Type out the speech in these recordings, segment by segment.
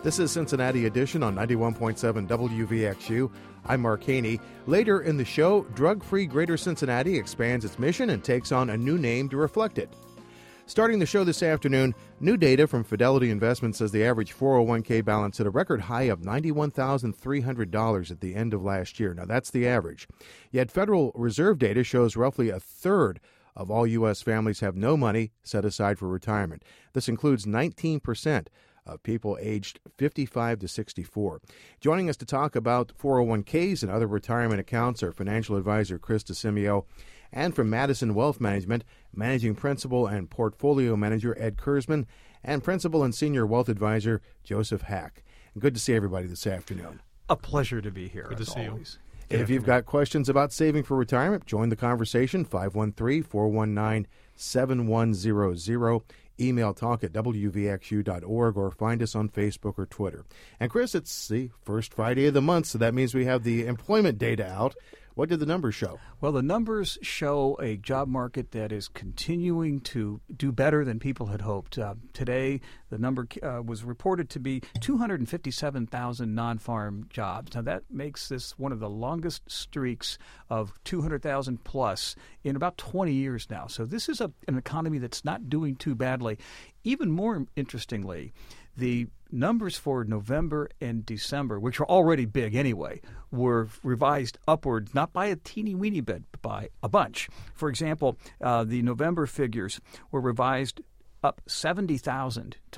This is Cincinnati Edition on 91.7 WVXU. I'm Mark Haney. Later in the show, Drug-Free Greater Cincinnati expands its mission and takes on a new name to reflect it. Starting the show this afternoon, new data from Fidelity Investments says the average 401k balance hit a record high of $91,300 at the end of last year. Now, that's the average. Yet Federal Reserve data shows roughly a third of all U.S. families have no money set aside for retirement. This includes 19% of people aged 55 to 64. Joining us to talk about 401ks and other retirement accounts are financial advisor Chris DeCimio, and from Madison Wealth Management, managing principal and portfolio manager Ed Kurzman, and principal and senior wealth advisor Joseph Hack. Good to see everybody this afternoon. A pleasure to be here. Good to see always. you. If you've got questions about saving for retirement, join the conversation, 513-419-7100. Email talk@wvxu.org or find us on Facebook or Twitter. And Chris, it's the first Friday of the month, so that means we have the employment data out. What did the numbers show? Well, the numbers show a job market that is continuing to do better than people had hoped. Today, the number was reported to be 257,000 non-farm jobs. Now, that makes this one of the longest streaks of 200,000 plus in about 20 years now. So this is an economy that's not doing too badly. Even more interestingly, the numbers for November and December, which were already big anyway, were revised upward, not by a teeny-weeny bit, but by a bunch. For example, the November figures were revised up 70,000 to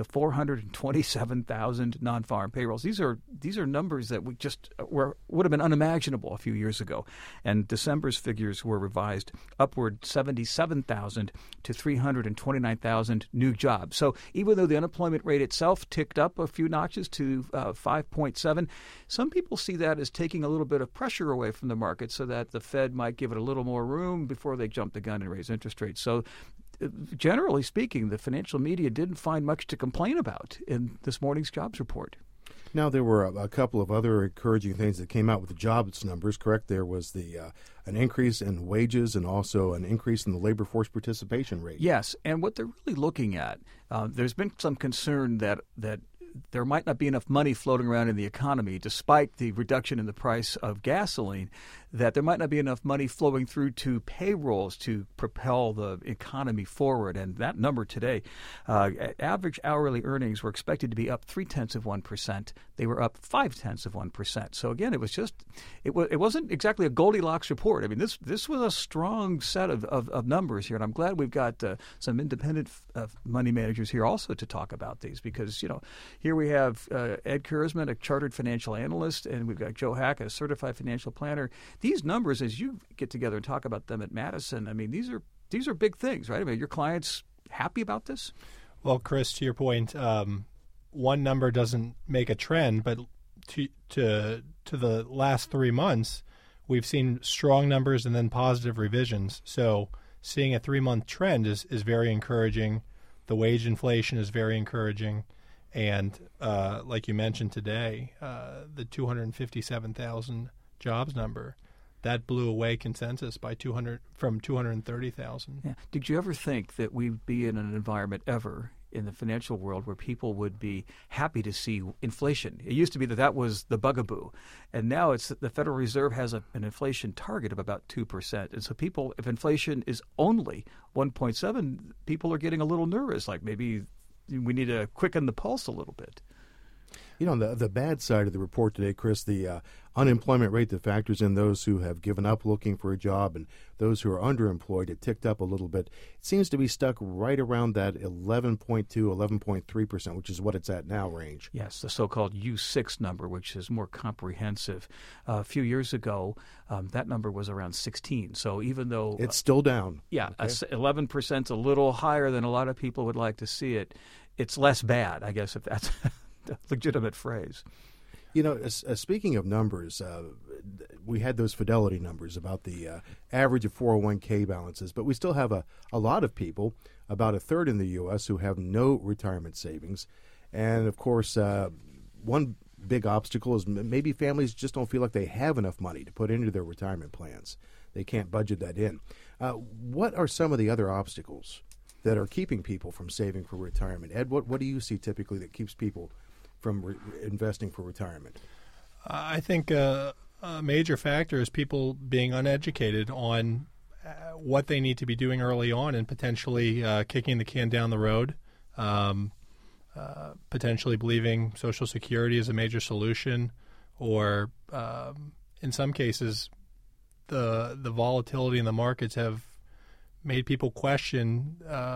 427,000 non-farm payrolls. These are numbers that we just would have been unimaginable a few years ago. And December's figures were revised upward 77,000 to 329,000 new jobs. So even though the unemployment rate itself ticked up a few notches to 5.7, some people see that as taking a little bit of pressure away from the market so that the Fed might give it a little more room before they jump the gun and raise interest rates. So generally speaking, the financial media didn't find much to complain about in this morning's jobs report. Now, there were a couple of other encouraging things that came out with the jobs numbers, correct? There was an increase in wages and also an increase in the labor force participation rate. Yes, and what they're really looking at, there's been some concern that there might not be enough money floating around in the economy, despite the reduction in the price of gasoline, that there might not be enough money flowing through to payrolls to propel the economy forward. And that number today, average hourly earnings were expected to be up 0.3%. They were up 0.5%. So again, it wasn't exactly a Goldilocks report. I mean, this was a strong set of numbers here, and I'm glad we've got some independent money managers here also to talk about these, because here we have Ed Kurzman, a chartered financial analyst, and we've got Joe Hack, a certified financial planner. These numbers, as you get together and talk about them at Madison, I mean, these are big things, right? I mean, are your clients happy about this? Well, Chris, to your point, one number doesn't make a trend, but to the last 3 months, we've seen strong numbers and then positive revisions. So seeing a 3-month trend is very encouraging. The wage inflation is very encouraging. And like you mentioned today, the 257,000 jobs number, that blew away consensus by 230,000. Yeah. Did you ever think that we'd be in an environment ever in the financial world where people would be happy to see inflation? It used to be that was the bugaboo, and now it's the Federal Reserve has an inflation target of about 2%. And so people, if inflation is only 1.7, people are getting a little nervous, like maybe we need to quicken the pulse a little bit. The bad side of the report today, Chris, the unemployment rate that factors in those who have given up looking for a job and those who are underemployed, it ticked up a little bit. It seems to be stuck right around that 11.2, 11.3%, which is what it's at now range. Yes, the so-called U6 number, which is more comprehensive. A few years ago, that number was around 16. So even though it's still down. Yeah, okay. 11% is a little higher than a lot of people would like to see it. It's less bad, I guess, if that's a legitimate phrase. Speaking of numbers, we had those Fidelity numbers about the average of 401k balances, but we still have a lot of people, about a third in the U.S., who have no retirement savings. And, of course, one big obstacle is maybe families just don't feel like they have enough money to put into their retirement plans. They can't budget that in. What are some of the other obstacles that are keeping people from saving for retirement? Ed, what do you see typically that keeps people from investing for retirement? I think a major factor is people being uneducated on what they need to be doing early on and potentially kicking the can down the road, potentially believing Social Security is a major solution, or in some cases the volatility in the markets have made people question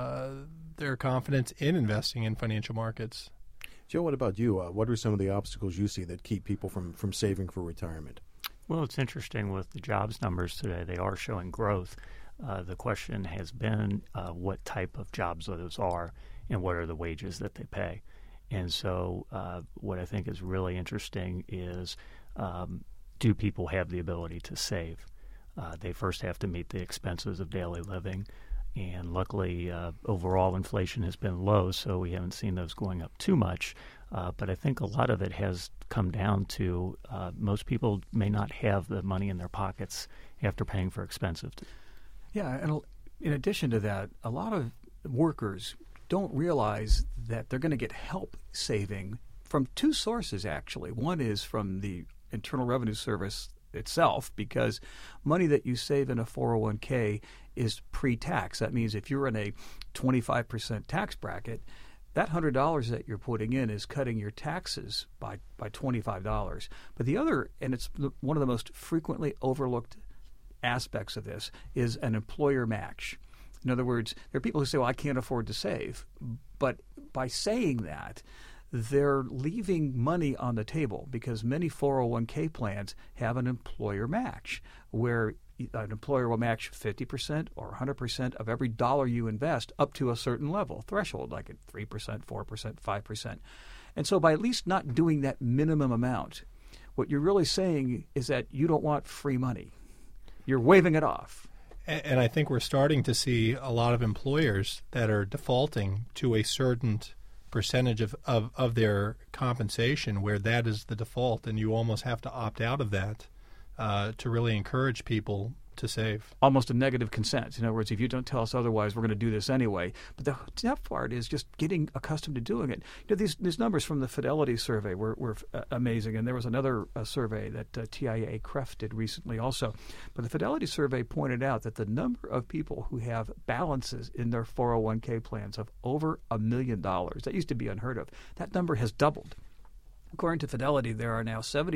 their confidence in investing in financial markets. Joe, what about you? What are some of the obstacles you see that keep people from saving for retirement? Well, it's interesting with the jobs numbers today. They are showing growth. The question has been what type of jobs those are and what are the wages that they pay. And so what I think is really interesting is do people have the ability to save? They first have to meet the expenses of daily living. And luckily, overall inflation has been low, so we haven't seen those going up too much. But I think a lot of it has come down to most people may not have the money in their pockets after paying for expensive. Yeah, and in addition to that, a lot of workers don't realize that they're going to get help saving from two sources, actually. One is from the Internal Revenue Service itself, because money that you save in a 401k is pre-tax. That means if you're in a 25% tax bracket, that $100 that you're putting in is cutting your taxes by $25. But the other, and it's one of the most frequently overlooked aspects of this, is an employer match. In other words, there are people who say, well, I can't afford to save. But by saying that, they're leaving money on the table, because many 401k plans have an employer match where an employer will match 50% or 100% of every dollar you invest up to a certain level, threshold, like at 3%, 4%, 5%. And so by at least not doing that minimum amount, what you're really saying is that you don't want free money. You're waving it off. And I think we're starting to see a lot of employers that are defaulting to a certain percentage of their compensation where that is the default, and you almost have to opt out of that to really encourage people to save. Almost a negative consent. In other words, if you don't tell us otherwise, we're going to do this anyway. But the tough part is just getting accustomed to doing it. You know, these numbers from the Fidelity survey were amazing, and there was another survey that TIAA-CREF did recently also. But the Fidelity survey pointed out that the number of people who have balances in their 401k plans of over $1 million, that used to be unheard of, that number has doubled. According to Fidelity, there are now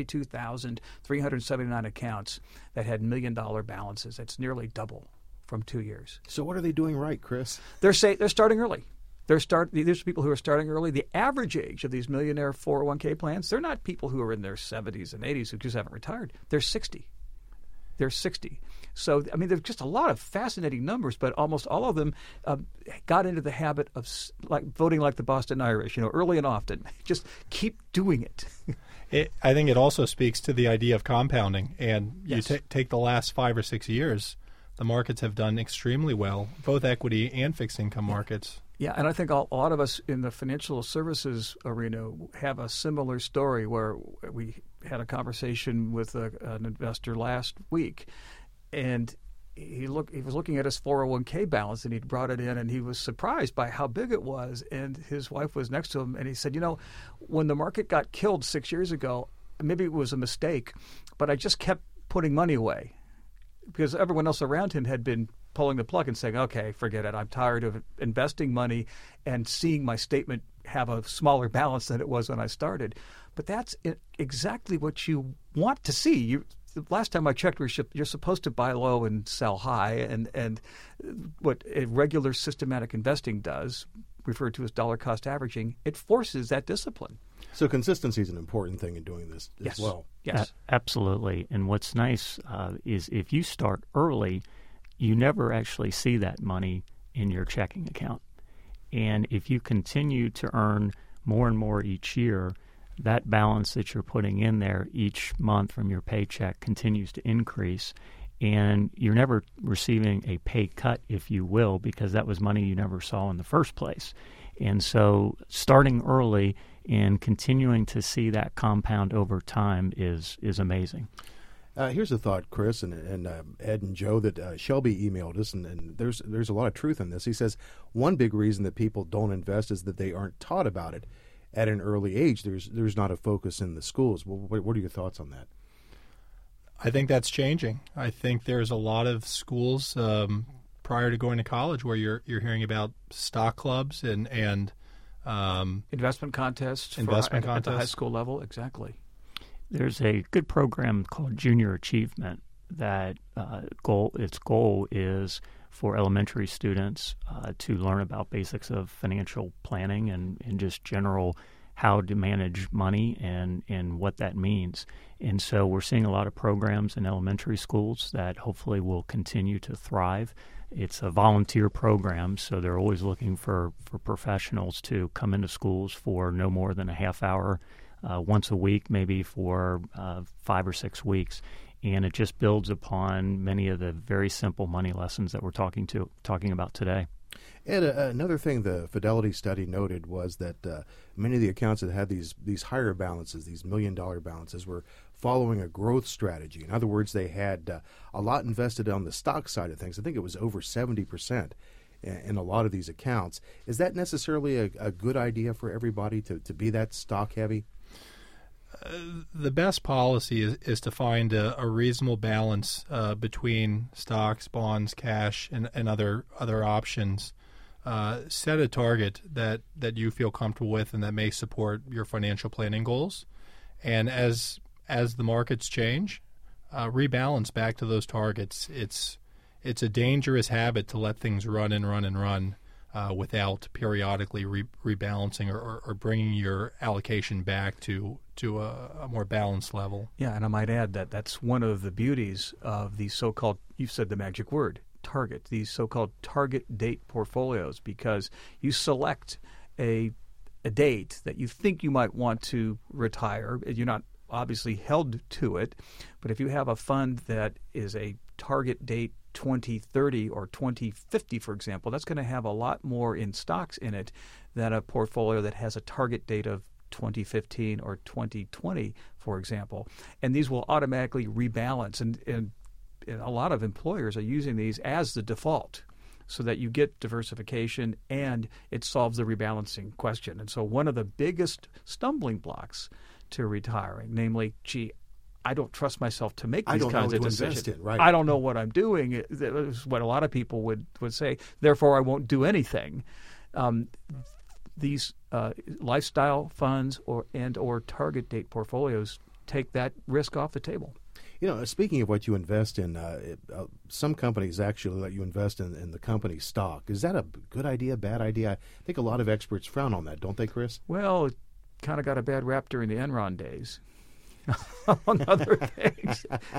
72,379 accounts that had $1 million balances. That's nearly double from 2 years. So what are they doing right, Chris? They're starting early. There's people who are starting early. The average age of these millionaire 401k plans, they're not people who are in their 70s and 80s who just haven't retired. They're 60. They're 60. So, I mean, there's just a lot of fascinating numbers, but almost all of them got into the habit of voting like the Boston Irish, early and often. Just keep doing it. I think it also speaks to the idea of compounding. And yes. You take the last 5 or 6 years, the markets have done extremely well, both equity and fixed income markets. Yeah, and I think a lot of us in the financial services arena have a similar story where we had a conversation with an investor last week, and he was looking at his 401k balance, and he'd brought it in, and he was surprised by how big it was. And his wife was next to him, and he said, when the market got killed 6 years ago, maybe it was a mistake, but I just kept putting money away because everyone else around him had been pulling the plug and saying, okay, forget it. I'm tired of investing money and seeing my statement have a smaller balance than it was when I started. But that's exactly what you want to see. The last time I checked, you're supposed to buy low and sell high, and what a regular systematic investing does, referred to as dollar cost averaging, it forces that discipline. So consistency is an important thing in doing this as well. Yes, absolutely. And what's nice is if you start early, you never actually see that money in your checking account. And if you continue to earn more and more each year, that balance that you're putting in there each month from your paycheck continues to increase. And you're never receiving a pay cut, if you will, because that was money you never saw in the first place. And so starting early and continuing to see that compound over time is amazing. Here's a thought, Chris and Ed and Joe, that Shelby emailed us, and there's a lot of truth in this. He says one big reason that people don't invest is that they aren't taught about it. at an early age, there's not a focus in the schools. What are your thoughts on that? I think that's changing. I think there's a lot of schools prior to going to college where you're hearing about stock clubs and investment contests at the high school level. Exactly. There's a good program called Junior Achievement that its goal is for elementary students to learn about basics of financial planning and just general how to manage money and what that means. And so we're seeing a lot of programs in elementary schools that hopefully will continue to thrive. It's a volunteer program, so they're always looking for professionals to come into schools for no more than a half hour once a week, maybe for 5 or 6 weeks. And it just builds upon many of the very simple money lessons that we're talking about today. And another thing the Fidelity study noted was that many of the accounts that had these higher balances, these $1 million balances, were following a growth strategy. In other words, they had a lot invested on the stock side of things. I think it was over 70% in a lot of these accounts. Is that necessarily a good idea for everybody to be that stock heavy? The best policy is to find a reasonable balance between stocks, bonds, cash, and other options. Set a target that you feel comfortable with and that may support your financial planning goals. And as the markets change, rebalance back to those targets. It's a dangerous habit to let things run without periodically rebalancing or bringing your allocation back to a more balanced level. Yeah, and I might add that that's one of the beauties of these so-called, you've said the magic word, target, these so-called target date portfolios, because you select a date that you think you might want to retire. You're not obviously held to it, but if you have a fund that is a target date 2030 or 2050, for example, that's going to have a lot more in stocks in it than a portfolio that has a target date of 2015 or 2020, for example. And these will automatically rebalance. And a lot of employers are using these as the default so that you get diversification and it solves the rebalancing question. And so one of the biggest stumbling blocks to retiring, namely, I don't trust myself to make these kinds of decisions. Right. I don't know what I'm doing. That is what a lot of people would say. Therefore, I won't do anything. These lifestyle funds or target date portfolios take that risk off the table. You know, speaking of what you invest in, some companies actually let you invest in the company stock. Is that a good idea, bad idea? I think a lot of experts frown on that, don't they, Chris? Well, it kind of got a bad rap during the Enron days. Among other things.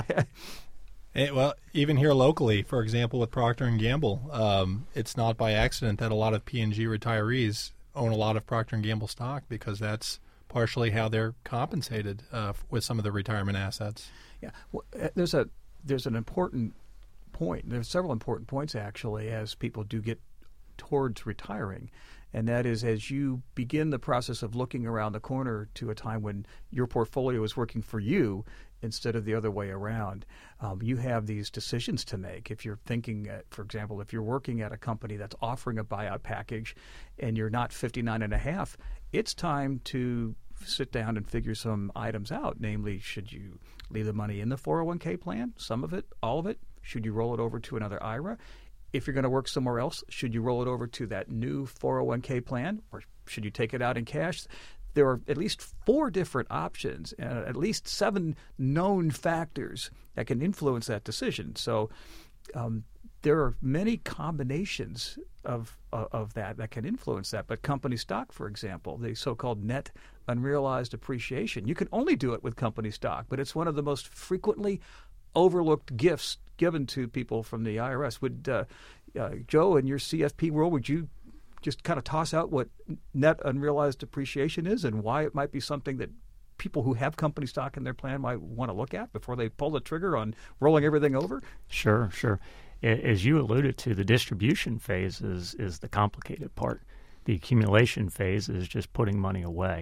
Well, even here locally, for example, with Procter & Gamble, it's not by accident that a lot of P&G retirees own a lot of Procter & Gamble stock, because that's partially how they're compensated with some of the retirement assets. Yeah, well, there's an important point. There's several important points, actually, as people do get towards retiring. And that is, as you begin the process of looking around the corner to a time when your portfolio is working for you instead of the other way around, you have these decisions to make. If you're thinking, for example, if you're working at a company that's offering a buyout package and you're not 59 and a half, it's time to sit down and figure some items out. Namely, should you leave the money in the 401k plan, some of it, all of it? Should you roll it over to another IRA? If you're going to work somewhere else, should you roll it over to that new 401k plan, or should you take it out in cash? There are at least 4 different options and at least 7 known factors that can influence that decision. So there are many combinations of that can influence that. But company stock, for example, the so-called net unrealized appreciation, you can only do it with company stock, but it's one of the most frequently overlooked gifts given to people from the IRS. Would Joe, in your CFP world, would you just kind of toss out what net unrealized appreciation is and why it might be something that people who have company stock in their plan might want to look at before they pull the trigger on rolling everything over? Sure. As you alluded to, the distribution phase is the complicated part. The accumulation phase is just putting money away.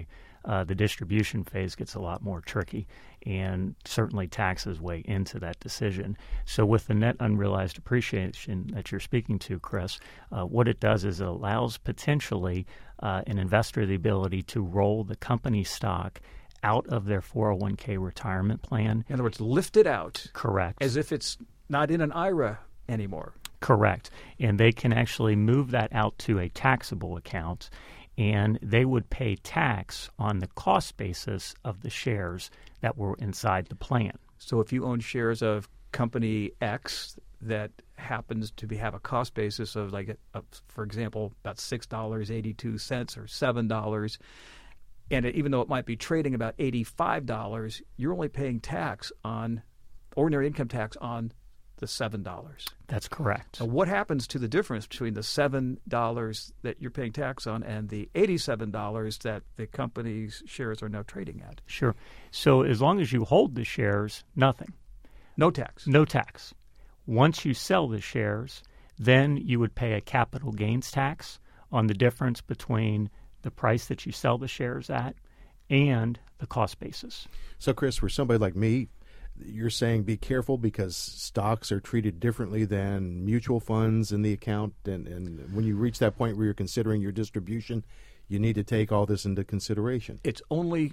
the distribution phase gets a lot more tricky, and certainly taxes weigh into that decision. So with the net unrealized appreciation that you're speaking to, Chris, what it does is it allows potentially an investor the ability to roll the company stock out of their 401k retirement plan. In other words, lift it out. Correct. As if it's not in an IRA anymore. Correct. And they can actually move that out to a taxable account, and they would pay tax on the cost basis of the shares that were inside the plan. So if you own shares of company X that happens to have a cost basis of, for example, about $6.82 or $7, and even though it might be trading about $85, you're only paying tax on ordinary income tax on the $7. That's correct. So what happens to the difference between the $7 that you're paying tax on and the $87 that the company's shares are now trading at? Sure. So as long as you hold the shares, nothing. No tax. No tax. Once you sell the shares, then you would pay a capital gains tax on the difference between the price that you sell the shares at and the cost basis. So, Chris, for somebody like me, you're saying be careful because stocks are treated differently than mutual funds in the account, and when you reach that point where you're considering your distribution, you need to take all this into consideration. It's only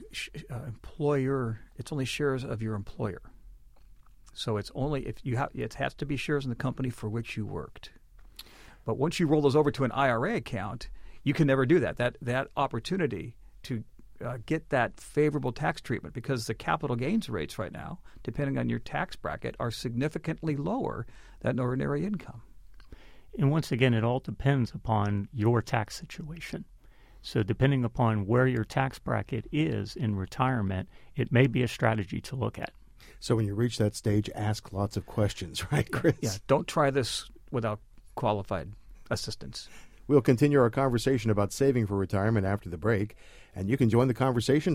It's only shares of your employer. So it's only it has to be shares in the company for which you worked. But once you roll those over to an IRA account, you can never do that. That opportunity to get that favorable tax treatment, because the capital gains rates right now, depending on your tax bracket, are significantly lower than ordinary income. And once again, it all depends upon your tax situation. So depending upon where your tax bracket is in retirement, it may be a strategy to look at. So when you reach that stage, ask lots of questions, right, Chris? Yeah, don't try this without qualified assistance. We'll continue our conversation about saving for retirement after the break, and you can join the conversation,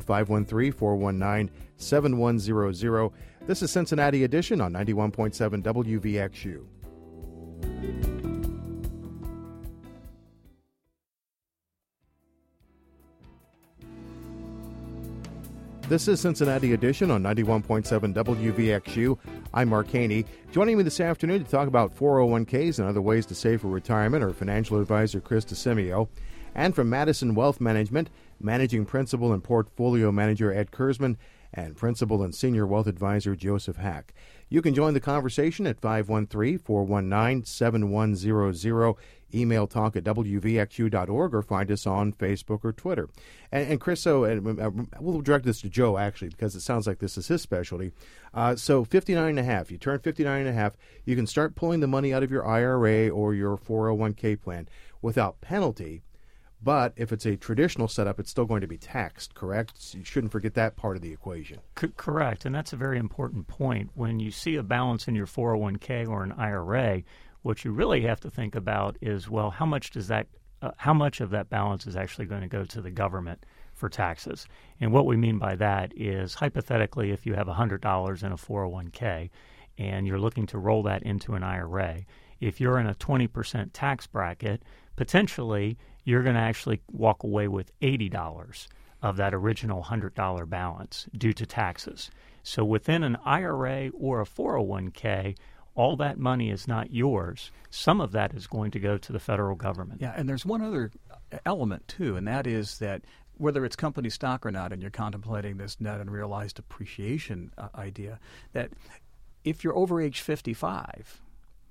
513-419-7100. This is Cincinnati Edition on 91.7 WVXU. This is Cincinnati Edition on 91.7 WVXU. I'm Mark Haney. Joining me this afternoon to talk about 401ks and other ways to save for retirement are financial advisor Chris DeSimio, and from Madison Wealth Management, managing principal and portfolio manager Ed Kurzman, and principal and senior wealth advisor Joseph Hack. You can join the conversation at 513-419-7100. Email talk@wvxu.org or find us on Facebook or Twitter. And Chris, so we'll direct this to Joe, actually, because it sounds like this is his specialty. So 59 and a half, you turn 59 and a half, you can start pulling the money out of your IRA or your 401k plan without penalty. But if it's a traditional setup, it's still going to be taxed, correct? So you shouldn't forget that part of the equation. Correct, and that's a very important point. When you see a balance in your 401k or an IRA, what you really have to think about is, well, how much of that balance is actually going to go to the government for taxes? And what we mean by that is, hypothetically, if you have $100 in a 401k and you're looking to roll that into an IRA, if you're in a 20% tax bracket, potentially you're going to actually walk away with $80 of that original $100 balance due to taxes. So within an IRA or a 401k, all that money is not yours. Some of that is going to go to the federal government. Yeah, and there's one other element, too, and that is that whether it's company stock or not, and you're contemplating this net unrealized appreciation idea, that if you're over age 55,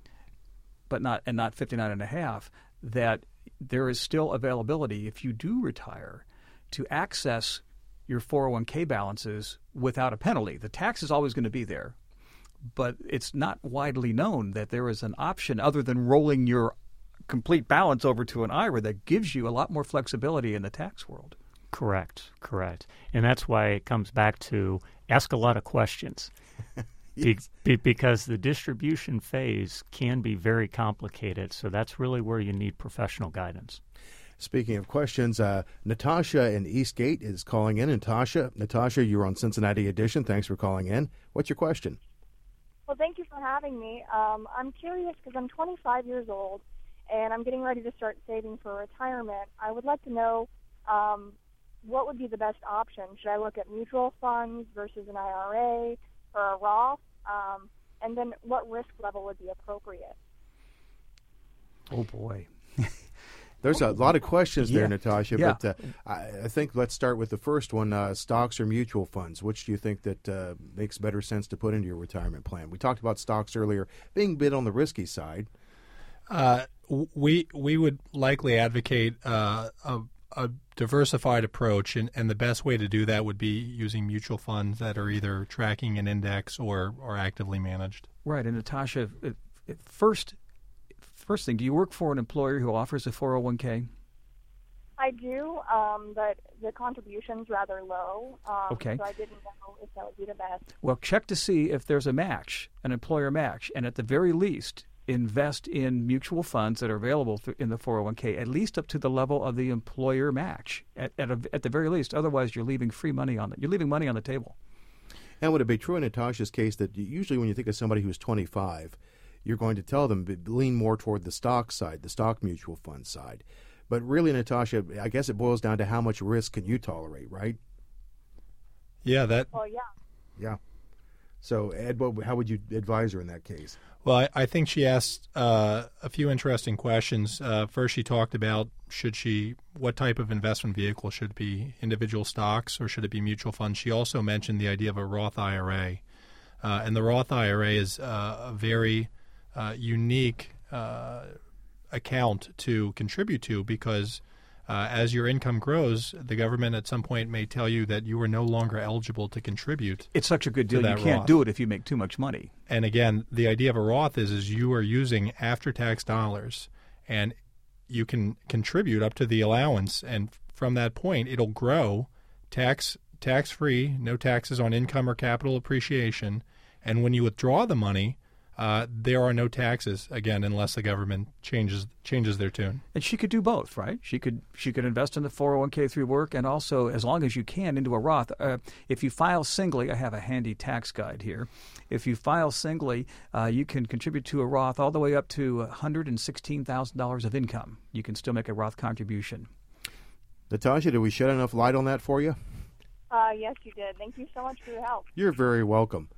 but not 59 and a half, that there is still availability, if you do retire, to access your 401k balances without a penalty. The tax is always going to be there, but it's not widely known that there is an option other than rolling your complete balance over to an IRA that gives you a lot more flexibility in the tax world. Correct. And that's why it comes back to ask a lot of questions. Yes. Because the distribution phase can be very complicated, so that's really where you need professional guidance. Speaking of questions, Natasha in Eastgate is calling in. Natasha, you're on Cincinnati Edition. Thanks for calling in. What's your question? Well, thank you for having me. I'm curious because I'm 25 years old, and I'm getting ready to start saving for retirement. I would like to know what would be the best option? Should I look at mutual funds versus an IRA or a Roth? And then what risk level would be appropriate? Oh, boy. There's a lot of questions there, Yeah. Natasha, Yeah. but I think let's start with the first one, stocks or mutual funds. Which do you think that makes better sense to put into your retirement plan? We talked about stocks earlier being a bit on the risky side. We would likely advocate a diversified approach, and the best way to do that would be using mutual funds that are either tracking an index or actively managed. Right. And Natasha, first thing, do you work for an employer who offers a 401k? I do, but the contribution's rather low. Okay. So I didn't know if that would be the best. Well, check to see if there's a match, an employer match, and at the very least, invest in mutual funds that are available in the 401k, at least up to the level of the employer match, at the very least. Otherwise, you're leaving money on the table. And would it be true in Natasha's case that usually when you think of somebody who's 25, you're going to tell them lean more toward the stock side, the stock mutual fund side. But really, Natasha, I guess it boils down to how much risk can you tolerate, right? Yeah, Well, yeah. Yeah. So, Ed, how would you advise her in that case? Well, I think she asked a few interesting questions. First, she talked about what type of investment vehicle should it be, individual stocks or should it be mutual funds? She also mentioned the idea of a Roth IRA. And the Roth IRA is a very unique account to contribute to because as your income grows, the government at some point may tell you that you are no longer eligible to contribute. It's such a good deal. You that can't Roth. do it if you make too much money. And again, the idea of a Roth is you are using after-tax dollars, and you can contribute up to the allowance, and from that point, it'll grow tax-free, no taxes on income or capital appreciation, and when you withdraw the money, there are no taxes, again, unless the government changes their tune. And she could do both, right? She could invest in the 401k through work and also, as long as you can, into a Roth. If you file singly, I have a handy tax guide here. If you file singly, you can contribute to a Roth all the way up to $116,000 of income. You can still make a Roth contribution. Natasha, did we shed enough light on that for you? Yes, you did. Thank you so much for your help. You're very welcome.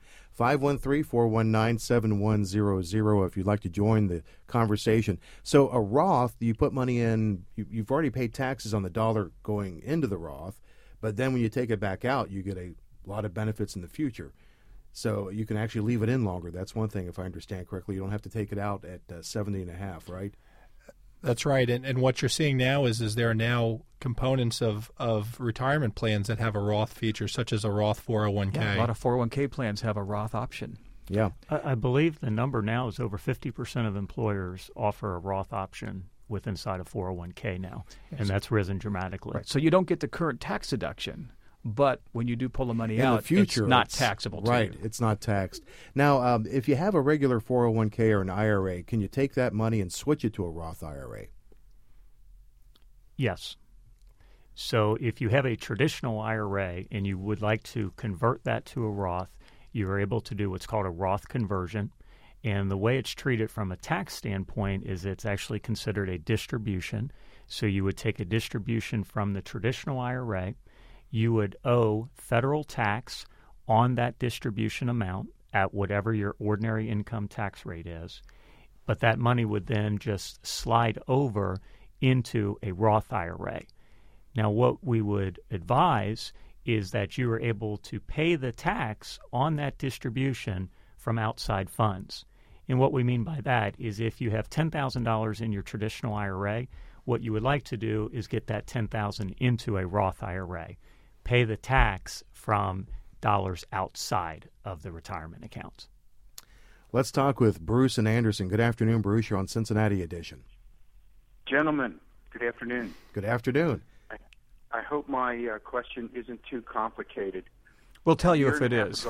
513-419-7100 if you'd like to join the conversation. So a Roth, you put money in, you've already paid taxes on the dollar going into the Roth, but then when you take it back out, you get a lot of benefits in the future. So you can actually leave it in longer. That's one thing, if I understand correctly. You don't have to take it out at 70 and a half, right? That's right, and what you're seeing now is there are now components of retirement plans that have a Roth feature, such as a Roth 401k. Yeah, a lot of 401k plans have a Roth option. Yeah. I believe the number now is over 50% of employers offer a Roth option with inside a 401k now, and that's risen dramatically. Right. So you don't get the current tax deduction, but when you do pull the money In out, the future, it's not taxable to right, you. it's not taxed. Now, if you have a regular 401k or an IRA, can you take that money and switch it to a Roth IRA? Yes. So if you have a traditional IRA and you would like to convert that to a Roth, you are able to do what's called a Roth conversion. And the way it's treated from a tax standpoint is it's actually considered a distribution. So you would take a distribution from the traditional IRA. You would owe federal tax on that distribution amount at whatever your ordinary income tax rate is. But that money would then just slide over into a Roth IRA. Now, what we would advise is that you are able to pay the tax on that distribution from outside funds. And what we mean by that is if you have $10,000 in your traditional IRA, what you would like to do is get that $10,000 into a Roth IRA. Pay the tax from dollars outside of the retirement accounts. Let's talk with Bruce and Anderson. Good afternoon, Bruce. You're on Cincinnati Edition. Gentlemen, good afternoon. Good afternoon. I hope my question isn't too complicated. We'll tell you if it is.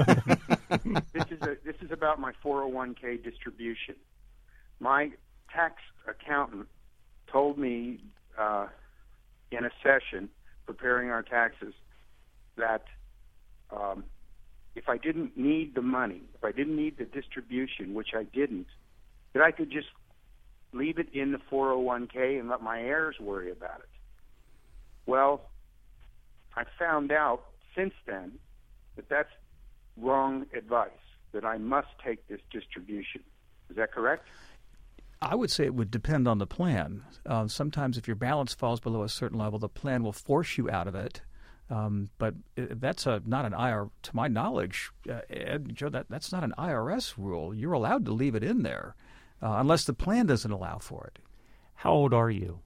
This is about my 401k distribution. My tax accountant told me in a session preparing our taxes that if I didn't need the money, if I didn't need the distribution, which I didn't, that I could just leave it in the 401k and let my heirs worry about it. Well, I found out since then that that's wrong advice, that I must take this distribution. Is that correct? I would say it would depend on the plan. Sometimes if your balance falls below a certain level, the plan will force you out of it. But that's not an IR, to my knowledge, Ed, Joe, that's not an IRS rule. You're allowed to leave it in there unless the plan doesn't allow for it. How old are you?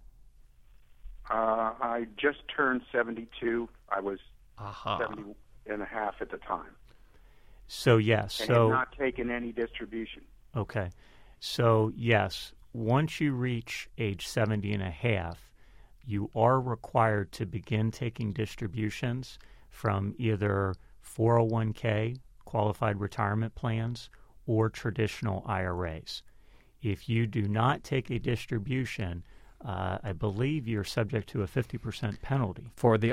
I just turned 72. I was Aha. 70 and a half at the time. So, yes. And So, had not taken any distribution. okay. So, yes, once you reach age 70 and a half, you are required to begin taking distributions from either 401k, qualified retirement plans, or traditional IRAs. If you do not take a distribution, I believe you're subject to a 50% penalty. For the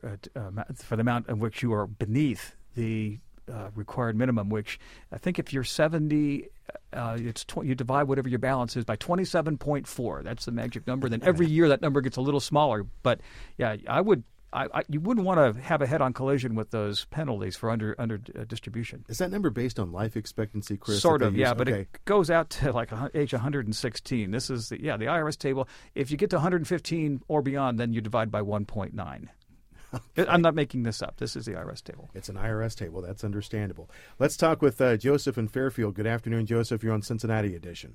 for the amount of which you are beneath the required minimum, which I think if you're 70, you divide whatever your balance is by 27.4. That's the magic number. Then every year that number gets a little smaller. But yeah, you wouldn't want to have a head-on collision with those penalties for under distribution. Is that number based on life expectancy, Chris? Sort of, yeah, but okay. it goes out to like age 116. This is the IRS table. If you get to 115 or beyond, then you divide by 1.9. Okay. I'm not making this up. This is the IRS table. It's an IRS table. That's understandable. Let's talk with Joseph in Fairfield. Good afternoon, Joseph. You're on Cincinnati Edition.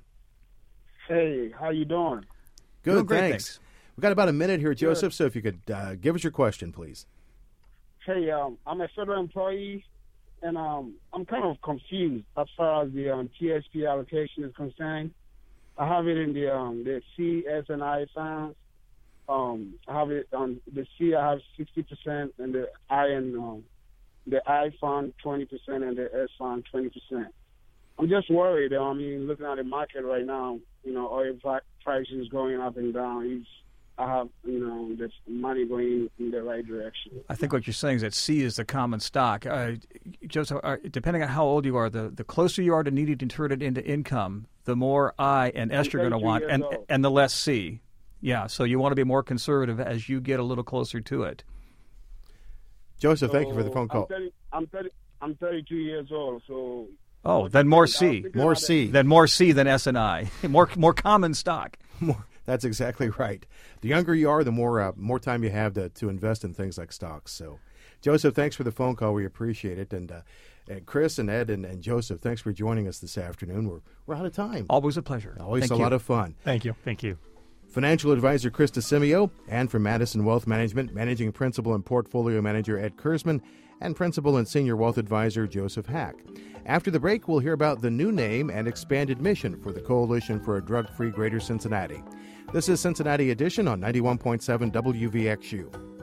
Hey, how you doing? Good, Doing great, thanks. We've got about a minute here, Joseph, so if you could give us your question, please. Hey, I'm a federal employee, and I'm kind of confused as far as the TSP allocation is concerned. I have it in the C, S, and I funds. I have it on the C. I have 60%, and the I and the I fund 20%, and the S fund 20%. I'm just worried. I mean, looking at the market right now, oil prices going up and down. I have, this money going in the right direction. I think what you're saying is that C is the common stock. Joseph, depending on how old you are, the closer you are to needing to turn it into income, the more I and S you're going to want, and the less C. Yeah, so you want to be more conservative as you get a little closer to it. Joseph, thank you for the phone call. I'm 32 years old, so... Oh, then more C. More C. Then more C than S and I. More common stock. That's exactly right. The younger you are, the more time you have to invest in things like stocks. So, Joseph, thanks for the phone call. We appreciate it. And Chris and Ed and Joseph, thanks for joining us this afternoon. We're out of time. Always a pleasure. Always a lot of fun. Thank you. Thank you. Financial advisor Chris DeCimio, and from Madison Wealth Management, managing principal and portfolio manager Ed Kurzman, and principal and senior wealth advisor Joseph Hack. After the break, we'll hear about the new name and expanded mission for the Coalition for a Drug-Free Greater Cincinnati. This is Cincinnati Edition on 91.7 WVXU.